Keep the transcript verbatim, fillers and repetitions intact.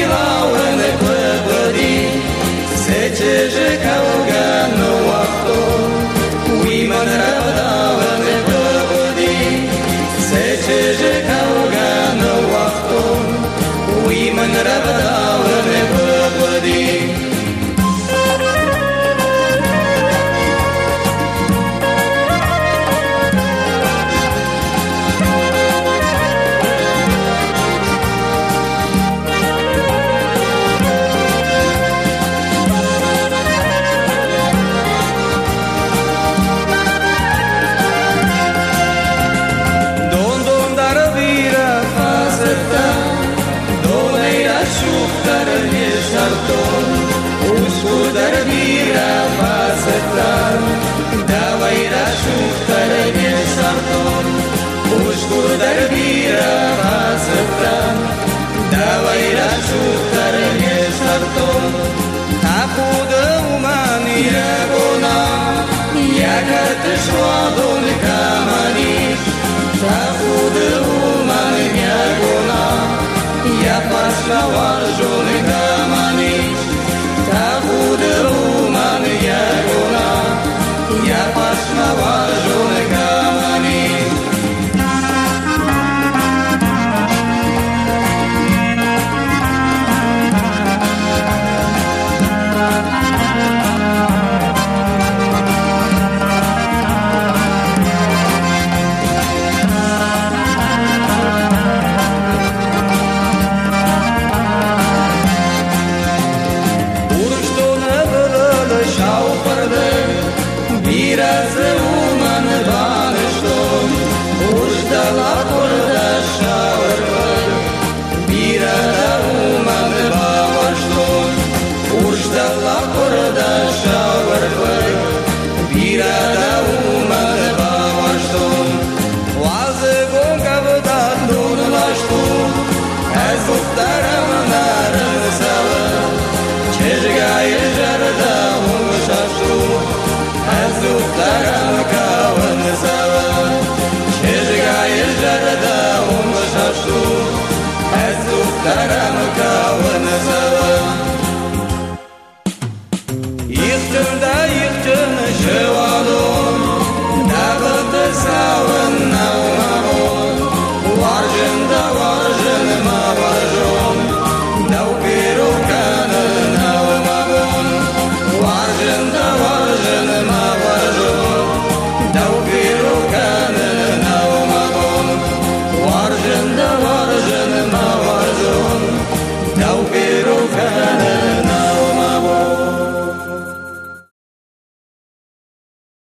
лауны пăpădi, Сече жекауга no авто, Уиман равдавны пăpădi, Сече жекауga no авто, Уиман равдавны пăpădi. Uscudar vira facetar, Давай рашухтар не сартон. Uscudar vira facetar, Давай рашухтар не сартон. Такуда умания гона, Якат швадон каманиш. Такуда умания гона, Я пошла важон каманиш. Такуда умания гона, Я пошла важон каманиш. Biraz uman banışton, Uçdala korda şavarvar. Biraz uman banışton, Uçdala korda şavarvar. Biraz uman banışton, Vazı gonkavda donlaşton, Ez muhtaram narın salı, Çeşgayı jarda umşaşton, Ez muhtaram